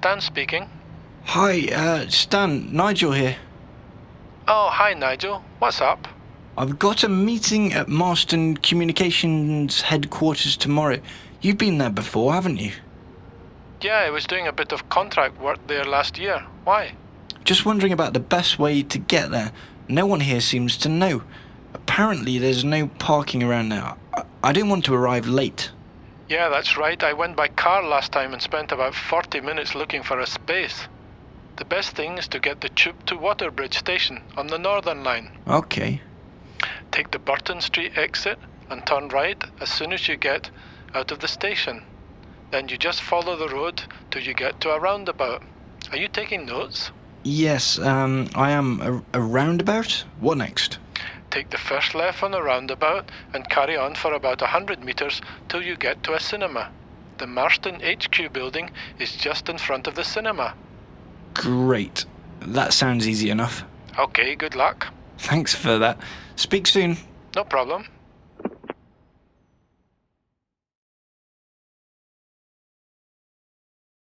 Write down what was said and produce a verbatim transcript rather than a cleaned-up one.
Stan speaking. Hi, uh, Stan, Nigel here. Oh, hi Nigel. What's up? I've got a meeting at Marston Communications headquarters tomorrow. You've been there before, haven't you? Yeah, I was doing a bit of contract work there last year. Why? Just wondering about the best way to get there. No one here seems to know. Apparently there's no parking around now. I, I don't want to arrive late. Yeah, that's right. I went by car last time and spent about forty minutes looking for a space. The best thing is to get the tube to Waterbridge Station on the Northern Line. Okay. Take the Burton Street exit and turn right as soon as you get out of the station. Then you just follow the road till you get to a roundabout. Are you taking notes? Yes, um, I am. A, a roundabout? What next? Take the first left on the roundabout and carry on for about a hundred metres till you get to a cinema. The Marston H Q building is just in front of the cinema. Great. That sounds easy enough. Okay, good luck. Thanks for that. Speak soon. No problem.